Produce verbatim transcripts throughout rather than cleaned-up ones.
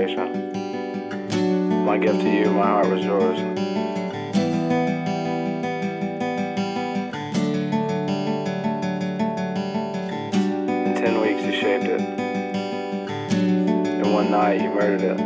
dedication. My gift to you, my heart was yours. In ten weeks you shaped it. In one night you murdered it.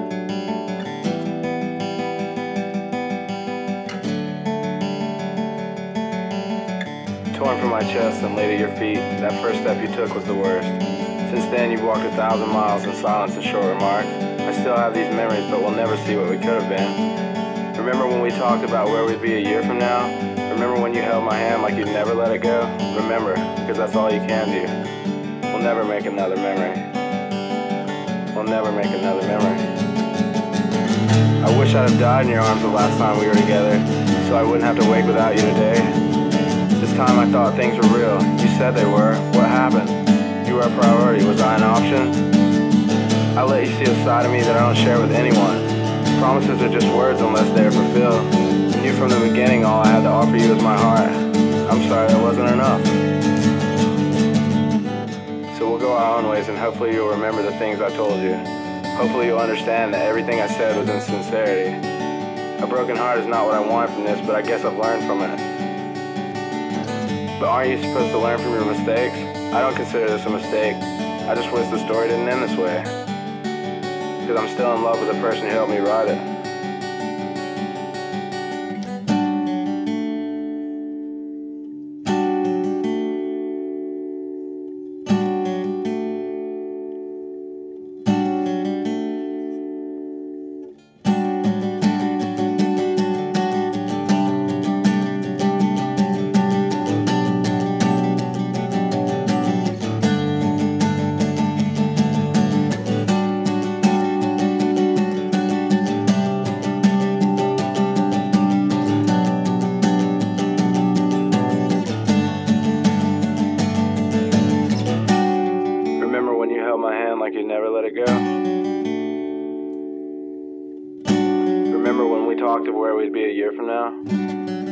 Torn from my chest and laid at your feet, that first step you took was the worst. Since then you've walked a thousand miles in silence and short remarks. I still have these memories, but we'll never see what we could have been. Remember when we talked about where we'd be a year from now? Remember when you held my hand like you'd never let it go? Remember, because that's all you can do. We'll never make another memory. We'll never make another memory. I wish I'd have died in your arms the last time we were together, so I wouldn't have to wake without you today. This time I thought things were real. You said they were. What happened? You were a priority. Was I an option? I let you see a side of me that I don't share with anyone. Promises are just words unless they are fulfilled. I knew from the beginning all I had to offer you was my heart. I'm sorry that wasn't enough. So we'll go our own ways and hopefully you'll remember the things I told you. Hopefully you'll understand that everything I said was in sincerity. A broken heart is not what I wanted from this, but I guess I've learned from it. But aren't you supposed to learn from your mistakes? I don't consider this a mistake. I just wish the story didn't end this way. Because I'm still in love with the person who helped me write it. My hand like you never let it go. Remember when we talked of where we'd be a year from now?